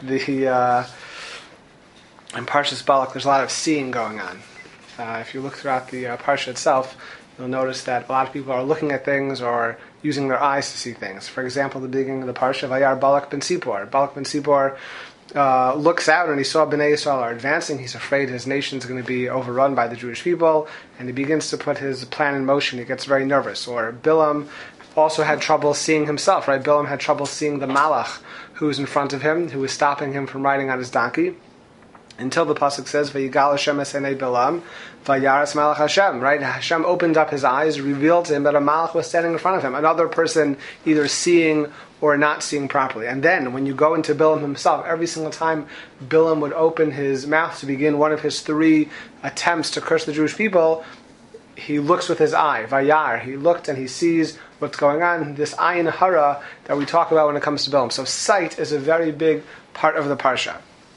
in Parshas Balak, there's a lot of seeing going on. If you look throughout the Parsha itself, you'll notice that a lot of people are looking at things or using their eyes to see things. For example, the beginning of the Parsha, Vayar Balak ben Sipor. Balak ben Sipor looks out and he saw Bnei Yisrael are advancing. He's afraid his nation's going to be overrun by the Jewish people, and he begins to put his plan in motion. He gets very nervous. Or Bilam also had trouble seeing himself, right? Bilam had trouble seeing the Malach who was in front of him, who was stopping him from riding on his donkey. Until the pasuk says, "Vayigal Hashem es enei Bilam, vayaras Malach Hashem." Right? Hashem opened up his eyes, revealed to him that a Malach was standing in front of him, another person either seeing or not seeing properly. And then, when you go into Bilam himself, every single time Bilam would open his mouth to begin one of his 3 attempts to curse the Jewish people, he looks with his eye, Vayar. He looked and he sees what's going on. This ayin hara that we talk about when it comes to Bilam. So sight is a very big part of the parsha.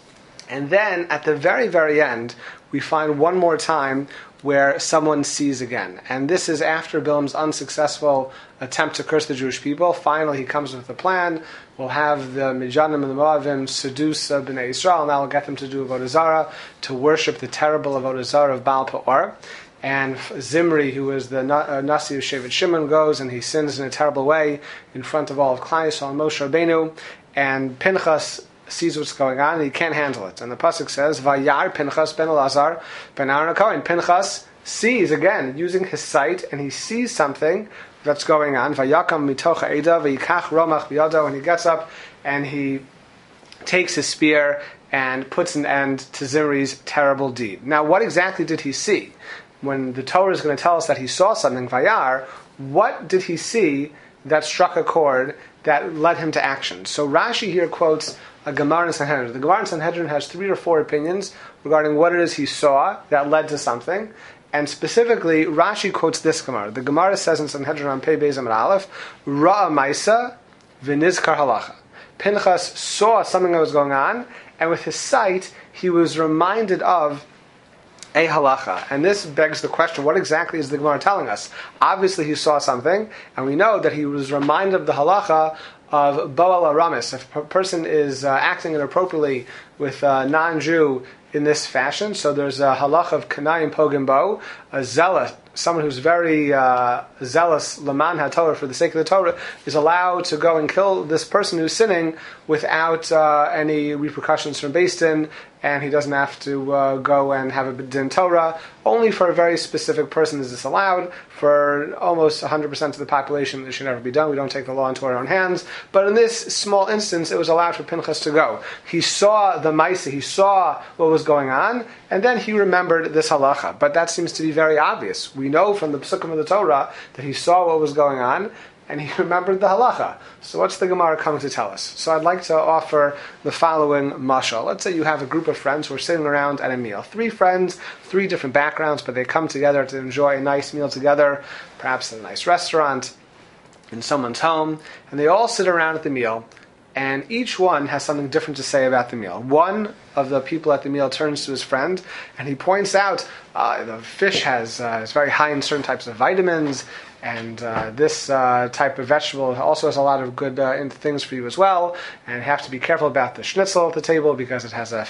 And then, at the very, very end, we find one more time where someone sees again. And this is after Bilam's unsuccessful attempt to curse the Jewish people. Finally, he comes with a plan. We'll have the Mijanim and the Moavim seduce Bnei Yisrael, and that will get them to do Avodah Zarah, to worship the terrible Avodah Zarah of Baal Peor. And Zimri, who is the Nasi of Shevet Shimon, goes and he sins in a terrible way in front of all of Klal Yisrael and Moshe Rabbeinu. And Pinchas sees what's going on and he can't handle it. And the pasuk says, Vayar Pinchas ben Elazar ben Aaron HaKohen. Pinchas sees, again, using his sight, and he sees something that's going on. Vayakam mitoch ha'eda vayikach romach biyado. And he gets up and he takes his spear and puts an end to Zimri's terrible deed. Now, what exactly did he see? When the Torah is going to tell us that he saw something, Vayar, what did he see that struck a chord that led him to action? So Rashi here quotes a Gemara in Sanhedrin. The Gemara in Sanhedrin has 3 or 4 opinions regarding what it is he saw that led to something. And specifically, Rashi quotes this Gemara. The Gemara says in Sanhedrin on Pei Beis Amud Aleph, Ra'a Maisa v'nizkar halacha. Pinchas saw something that was going on, and with his sight, he was reminded of a halacha. And this begs the question, what exactly is the Gemara telling us? Obviously he saw something, and we know that he was reminded of the halacha of Boal Aramis. If a person is acting inappropriately with a non-Jew in this fashion, so there's a halacha of Kanayim Pogim Bo, a zealot, someone who's very zealous, Laman HaTorah, for the sake of the Torah, is allowed to go and kill this person who's sinning without any repercussions from Beis Din, and he doesn't have to go and have a Din Torah. Only for a very specific person is this allowed. For almost 100% of the population, this should never be done. We don't take the law into our own hands. But in this small instance, it was allowed for Pinchas to go. He saw the Maisa, he saw what was going on, and then he remembered this halacha. But that seems to be very obvious. We know from the Pesukim of the Torah that he saw what was going on, and he remembered the halacha. So what's the Gemara coming to tell us? So I'd like to offer the following mashal. Let's say you have a group of friends who are sitting around at a meal. 3 friends, 3 different backgrounds, but they come together to enjoy a nice meal together, perhaps at a nice restaurant, in someone's home, and they all sit around at the meal, and each one has something different to say about the meal. One of the people at the meal turns to his friend, and he points out the fish is very high in certain types of vitamins, and this type of vegetable also has a lot of good things for you as well. And you have to be careful about the schnitzel at the table because it has a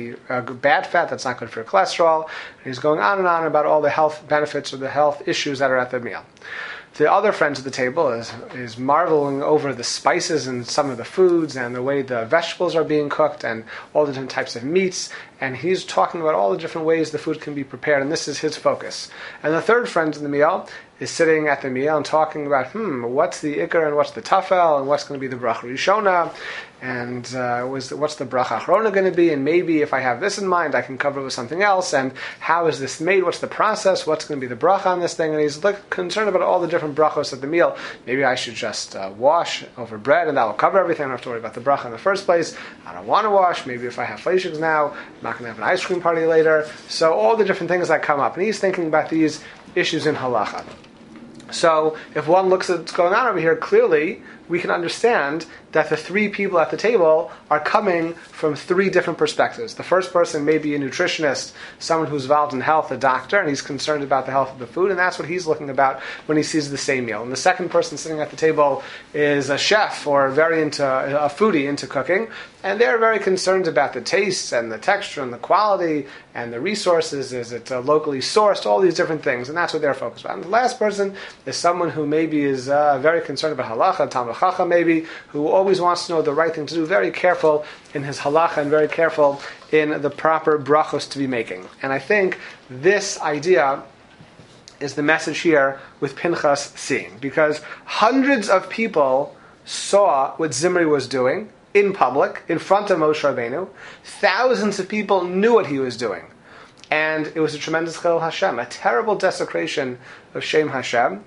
bad fat that's not good for your cholesterol. And he's going on and on about all the health benefits or the health issues that are at the meal. The other friends at the table is marveling over the spices in some of the foods and the way the vegetables are being cooked and all the different types of meats. And he's talking about all the different ways the food can be prepared, and this is his focus. And the third friend in the meal is sitting at the meal and talking about, what's the ikar and what's the tafel and what's going to be the bracha rishona, and what's the bracha achrona going to be, and maybe if I have this in mind, I can cover it with something else, and how is this made, what's the process, what's going to be the bracha on this thing, and he's concerned about all the different brachos at the meal. Maybe I should just wash over bread, and that will cover everything. I don't have to worry about the bracha in the first place. I don't want to wash. Maybe if I have fleishigs now, I'm not going to have an ice cream party later. So all the different things that come up, and he's thinking about these issues in halacha. So if one looks at what's going on over here, clearly we can understand that the three people at the table are coming from three different perspectives. The first person may be a nutritionist, someone who's involved in health, a doctor, and he's concerned about the health of the food, and that's what he's looking about when he sees the same meal. And the second person sitting at the table is a chef or very into a foodie, into cooking, and they're very concerned about the taste and the texture and the quality and the resources. Is it locally sourced? All these different things, and that's what they're focused on. And the last person is someone who maybe is very concerned about halacha, Talmud Chacham maybe, who always wants to know the right thing to do, very careful in his halacha and very careful in the proper brachos to be making. And I think this idea is the message here with Pinchas seeing, because hundreds of people saw what Zimri was doing in public, in front of Moshe Rabbeinu. Thousands of people knew what he was doing. And it was a tremendous Chilul Hashem, a terrible desecration of Shem Hashem.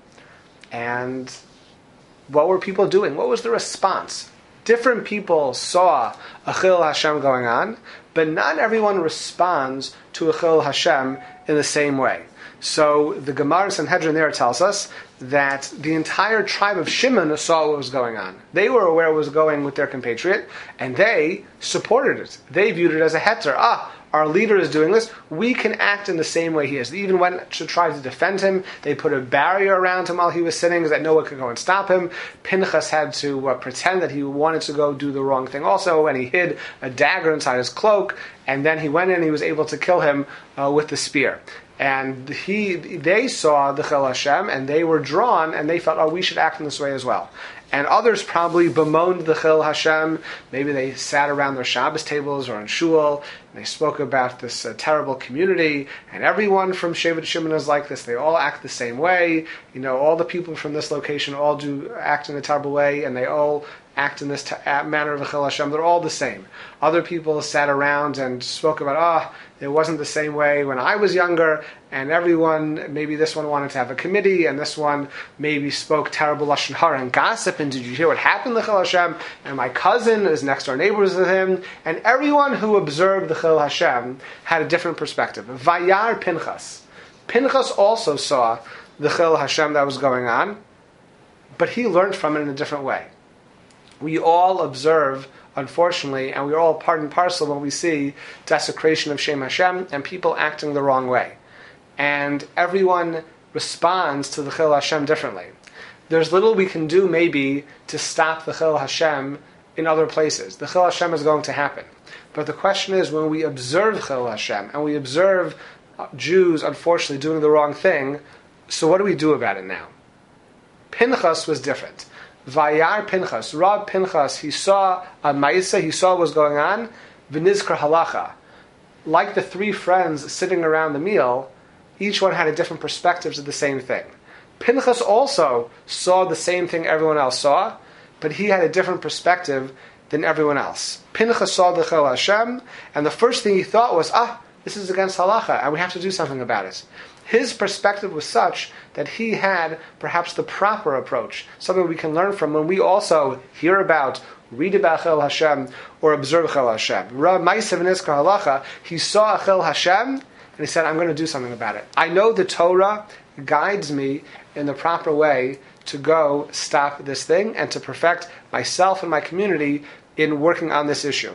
And what were people doing? What was the response? Different people saw a Chilul Hashem going on, but not everyone responds to a Chilul Hashem in the same way. So the Gemara Sanhedrin there tells us that the entire tribe of Shimon saw what was going on. They were aware what was going with their compatriot, and they supported it. They viewed it as a heter. Our leader is doing this, we can act in the same way he is. They even went to try to defend him. They put a barrier around him while he was sitting so that no one could go and stop him. Pinchas had to pretend that he wanted to go do the wrong thing also, and he hid a dagger inside his cloak, and then he went in and he was able to kill him with the spear. And they saw the Chilul Hashem, and they were drawn, and they felt, we should act in this way as well. And others probably bemoaned the Chilul Hashem. Maybe they sat around their Shabbos tables or in shul, and they spoke about this terrible community, and everyone from Shevet Shimon is like this. They all act the same way. All the people from this location all do act in a terrible way, and they all act in this manner of a Chilul Hashem. They're all the same. Other people sat around and spoke about, it wasn't the same way when I was younger, and everyone, maybe this one wanted to have a committee, and this one maybe spoke terrible Lashon Hara and gossip, and did you hear what happened to the Chilul Hashem? And my cousin is next door neighbors with him, and everyone who observed the Chilul Hashem had a different perspective. Vayar Pinchas. Pinchas also saw the Chilul Hashem that was going on, but he learned from it in a different way. We all observe, unfortunately, and we're all part and parcel when we see desecration of Shem Hashem and people acting the wrong way. And everyone responds to the Chilul Hashem differently. There's little we can do maybe to stop the Chilul Hashem in other places. The Chilul Hashem is going to happen. But the question is, when we observe Chilul Hashem and we observe Jews, unfortunately, doing the wrong thing, so what do we do about it now? Pinchas was different. Vayar Pinchas, Rab Pinchas, he saw a Ma'isa, he saw what was going on, V'nizkar halacha. Like the three friends sitting around the meal, each one had a different perspectives of the same thing. Pinchas also saw the same thing everyone else saw, but he had a different perspective than everyone else. Pinchas saw the Chilul Hashem, and the first thing he thought was, this is against halacha, and we have to do something about it. His perspective was such that he had perhaps the proper approach, something we can learn from when we also hear about, read about Chilul Hashem, or observe Chilul Hashem. Rav Ma'asav Nizkar Halacha, he saw a Chilul Hashem, and he said, I'm going to do something about it. I know the Torah guides me in the proper way to go stop this thing and to perfect myself and my community in working on this issue.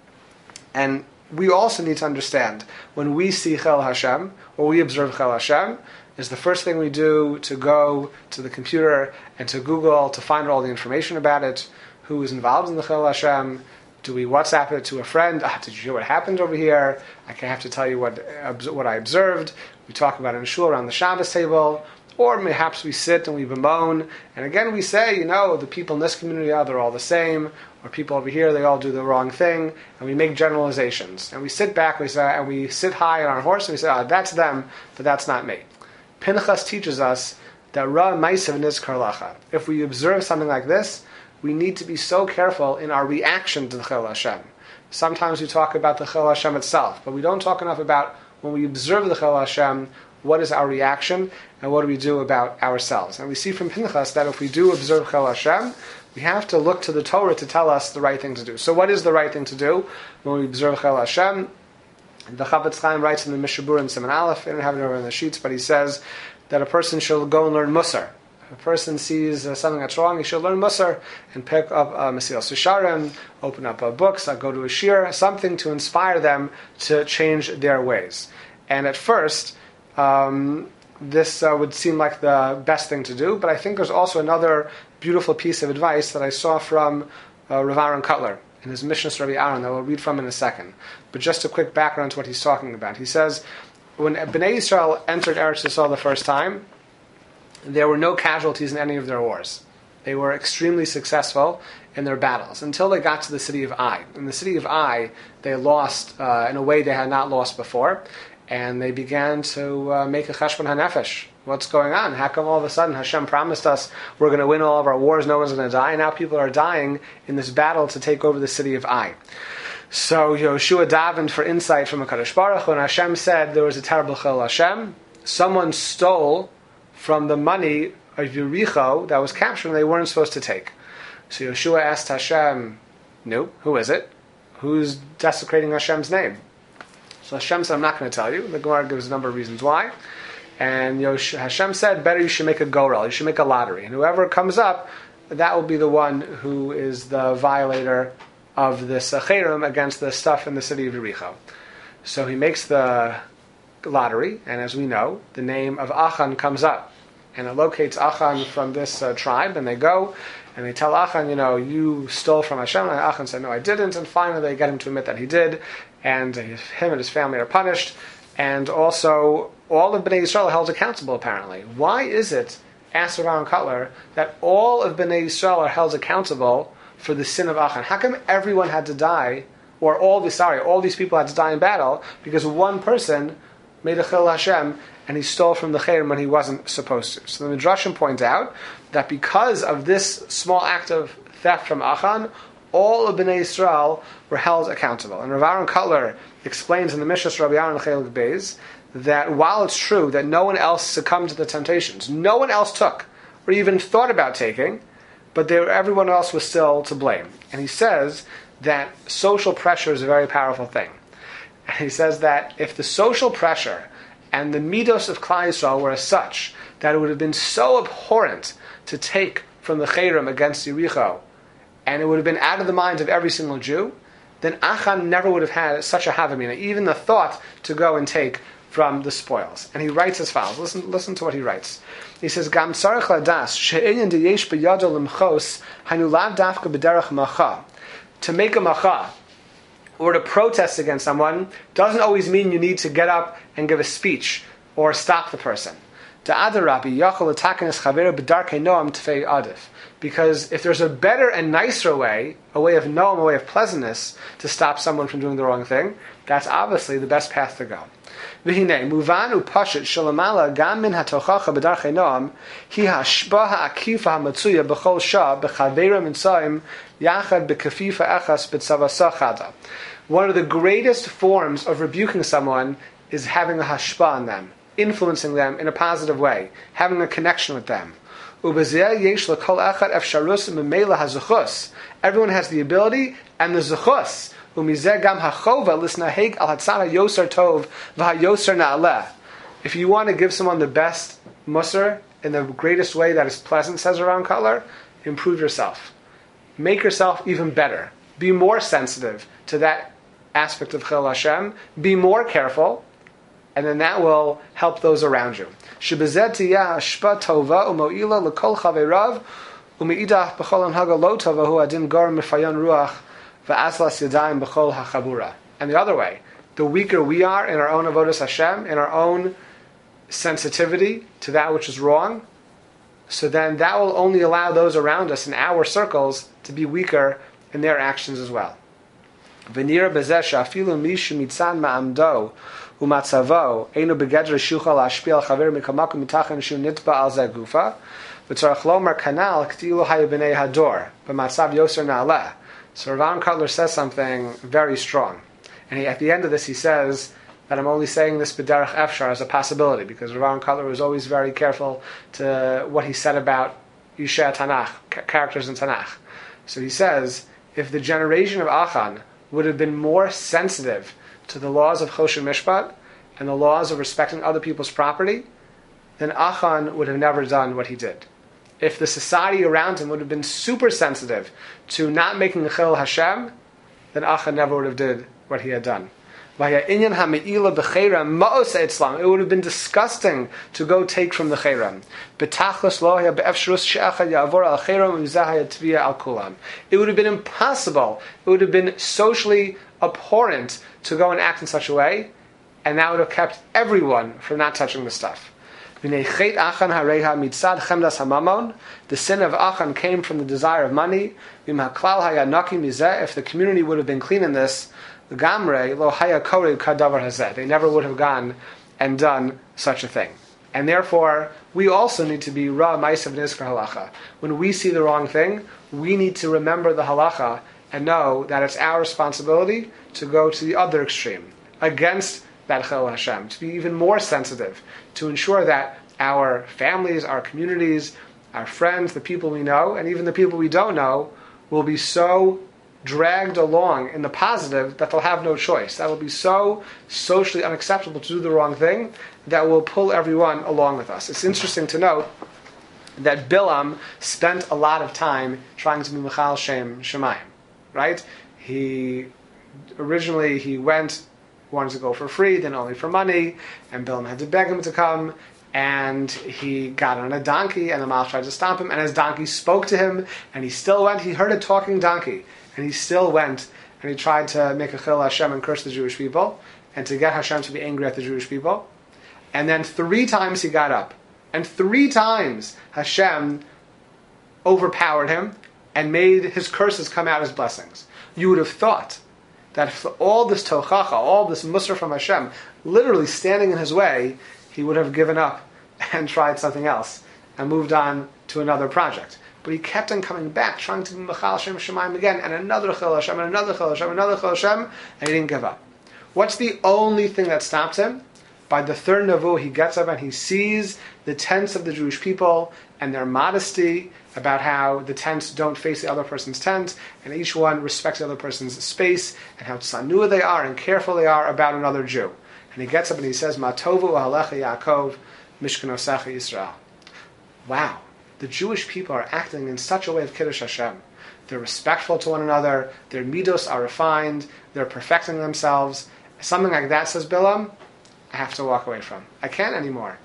And we also need to understand, when we see Chilul Hashem, or we observe Chilul Hashem, is the first thing we do to go to the computer and to Google to find all the information about it, who is involved in the Chilul Hashem. Do we WhatsApp it to a friend? Did you hear what happened over here? I have to tell you what I observed. We talk about it in shul around the Shabbos table. Or perhaps we sit and we bemoan, and again we say, the people in this community, they're all the same, or people over here, they all do the wrong thing, and we make generalizations. And we sit back, and we sit high on our horse, and we say, that's them, but that's not me. Pinchas teaches us that Ra Ma'asav Nizkar Halacha. If we observe something like this, we need to be so careful in our reaction to the Chilul Hashem. Sometimes we talk about the Chilul Hashem itself, but we don't talk enough about when we observe the Chilul Hashem, what is our reaction, and what do we do about ourselves? And we see from Pinchas that if we do observe Chilul Hashem, we have to look to the Torah to tell us the right thing to do. So what is the right thing to do when we observe Chilul Hashem? The Chafetz Chaim writes in the Mishabur in Siman Aleph, I don't have it over in the sheets, but he says that a person should go and learn Musar. If a person sees something that's wrong, he should learn Musar and pick up Mesilas Yesharim, open up books, go to a shir, something to inspire them to change their ways. And at first, this would seem like the best thing to do, but I think there's also another beautiful piece of advice that I saw from Rav Aaron Kotler in his Mishnah Rabbi Aaron that we'll read from in a second. But just a quick background to what he's talking about. He says, when Bnei Yisrael entered Eretz Yisrael the first time, there were no casualties in any of their wars. They were extremely successful in their battles until they got to the city of Ai. In the city of Ai, they lost in a way they had not lost before, and they began to make a cheshbon hanefesh. What's going on? How come all of a sudden Hashem promised us we're going to win all of our wars, no one's going to die, and now people are dying in this battle to take over the city of Ai? So Yoshua davened for insight from HaKadosh Baruch Hu, and Hashem said there was a terrible chil Hashem. Someone stole from the money of Yericho that was captured and they weren't supposed to take. So Yoshua asked Hashem, no, who is it? Who's desecrating Hashem's name? So Hashem said, I'm not going to tell you. The Gemara gives a number of reasons why. And Hashem said, better you should make a gorel, you should make a lottery. And whoever comes up, that will be the one who is the violator of this cherem against the stuff in the city of Yericho. So he makes the lottery, and as we know, the name of Achan comes up. And it locates Achan from this tribe, and they go, and they tell Achan, you stole from Hashem. And Achan said, no, I didn't. And finally they get him to admit that he did, and him and his family are punished. And also, all of Bnei Yisrael are held accountable, apparently. Why is it, asked Rav Aaron Kotler, that all of Bnei Yisrael are held accountable for the sin of Achan? How come everyone had to die, or all these people had to die in battle, because one person made a chil Hashem, and he stole from the cherem when he wasn't supposed to? So the Midrashim point out that because of this small act of theft from Achan, all of Bnei Yisrael were held accountable. And Rav Aaron Kotler explains in the Mishnah Rabbi Aaron Chelik Beis that while it's true that no one else succumbed to the temptations, no one else took, or even thought about taking, but everyone else was still to blame. And he says that social pressure is a very powerful thing. And he says that if the social pressure and the midos of Klal Yisrael were as such that it would have been so abhorrent to take from the cherem against Yericho, and it would have been out of the minds of every single Jew, then Achan never would have had such a havamina, even the thought to go and take from the spoils. And he writes as follows. Listen to what he writes. He says, Gam tzarech ladas she'inyan deyesh b'yado limchos hainu lav dafka b'derech macha. To make a macha, or to protest against someone, doesn't always mean you need to get up and give a speech or stop the person. Because if there's a better and nicer way, a way of noam, a way of pleasantness, to stop someone from doing the wrong thing, that's obviously the best path to go. V'hinei, muvan upashet shalamala gam min hatochacha b'darchei noam hi hashpa ha'akifa ha'matzuya b'chol shah b'chaveira minsaim yachad b'kafifa echas b'tzavasa chada. One of the greatest forms of rebuking someone is having a hashpa on them, influencing them in a positive way, having a connection with them. Everyone has the ability and the zuchus. If you want to give someone the best musar in the greatest way that is pleasant, says Rav Aaron Kotler, improve yourself. Make yourself even better. Be more sensitive to that aspect of chil Hashem. Be more careful, and then that will help those around you. And the other way, the weaker we are in our own avodas Hashem, in our own sensitivity to that which is wrong, so then that will only allow those around us in our circles to be weaker in their actions as well. V'nira b'zeh she'afilu mishu mitzan ma'amdo u'matzavo einu begedra shucha la'ashpil al chaver mikamakum mitachan shu nitba al zeh gufa v'tzarach lomar kanal k'tilu haya b'nei hador b'matzav yoser na'aleh. So Rav Aaron Kotler says something very strong. And at the end of this he says that I'm only saying this b'derech efshar as a possibility, because Rav Aaron Kotler was always very careful to what he said about Yishai Tanakh, characters in Tanakh. So he says, if the generation of Achan would have been more sensitive to the laws of Choshen Mishpat and the laws of respecting other people's property, then Achan would have never done what he did. if the society around him would have been super sensitive to not making the Chil Hashem, then Achan never would have did what he had done. It would have been disgusting to go take from the Chayram. It would have been impossible. It would have been socially abhorrent to go and act in such a way, and that would have kept everyone from not touching the stuff. The sin of Achan came from the desire of money. If the community would have been clean in this, they never would have gone and done such a thing. And therefore, we also need to be Ra Ma'asav Nizkar Halacha. When we see the wrong thing, we need to remember the halacha and know that it's our responsibility to go to the other extreme, against that Chil Hashem, to be even more sensitive, to ensure that our families, our communities, our friends, the people we know, and even the people we don't know, will be so dragged along in the positive that they'll have no choice. That will be so socially unacceptable to do the wrong thing that will pull everyone along with us. It's interesting to note that Bilam spent a lot of time trying to be Michal Shem Shemayim, right? He wanted to go for free, then only for money, and Bilam had to beg him to come, and he got on a donkey, and the Malach tried to stop him, and his donkey spoke to him, and he still went. He heard a talking donkey, and he still went, and he tried to make a Chil Hashem and curse the Jewish people, and to get Hashem to be angry at the Jewish people. And then 3 times he got up, and 3 times Hashem overpowered him and made his curses come out as blessings. You would have thought that if all this tochacha, all this musar from Hashem, literally standing in his way, he would have given up and tried something else and moved on to another project. But he kept on coming back, trying to be Michal Shem Shemayim again, and another Chil Hashem, and another Chil Hashem, another Chil Hashem, and he didn't give up. What's the only thing that stopped him? By the 3rd Navu, he gets up and he sees the tents of the Jewish people and their modesty about how the tents don't face the other person's tent, and each one respects the other person's space, and how tsanua they are and careful they are about another Jew. And he gets up and he says, Ma tovu ahalecha Yaakov, mishkanosecha Yisrael. Wow, the Jewish people are acting in such a way of Kiddush Hashem. They're respectful to one another, their midos are refined, they're perfecting themselves. Something like that, says Bilam, I have to walk away from. I can't anymore.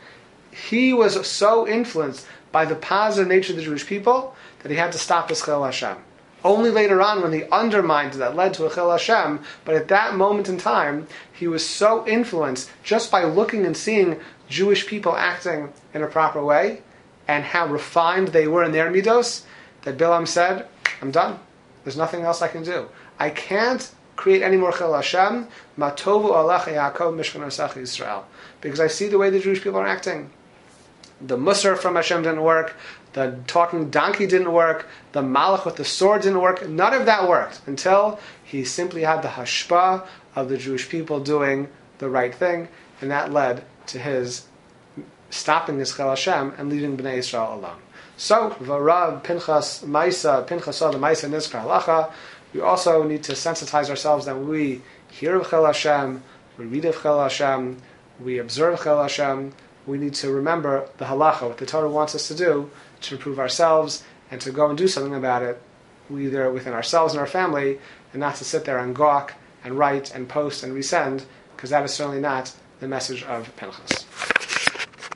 He was so influenced by the positive nature of the Jewish people that he had to stop his Chil Hashem. Only later on, when he undermined, that led to a Chil Hashem, but at that moment in time, he was so influenced just by looking and seeing Jewish people acting in a proper way, and how refined they were in their midos, that Bilam said, I'm done. There's nothing else I can do. I can't create any more Chil Hashem, Ma tovu alecha Yaakov mishkanosecha Yisrael, because I see the way the Jewish people are acting. The musar from Hashem didn't work, the talking donkey didn't work, the malach with the sword didn't work. None of that worked until he simply had the hashpah of the Jewish people doing the right thing, and that led to his stopping his Chil Hashem and leaving Bnei Yisrael alone. So, Varav Pinchas Maisa, Pinchas the Maisa Nizkar Halacha, we also need to sensitize ourselves that when we hear of Chil Hashem, we read of Chil Hashem, we observe Chil Hashem, we need to remember the halacha, what the Torah wants us to do to improve ourselves and to go and do something about it, either within ourselves and our family, and not to sit there and gawk and write and post and resend, because that is certainly not the message of Pinchas.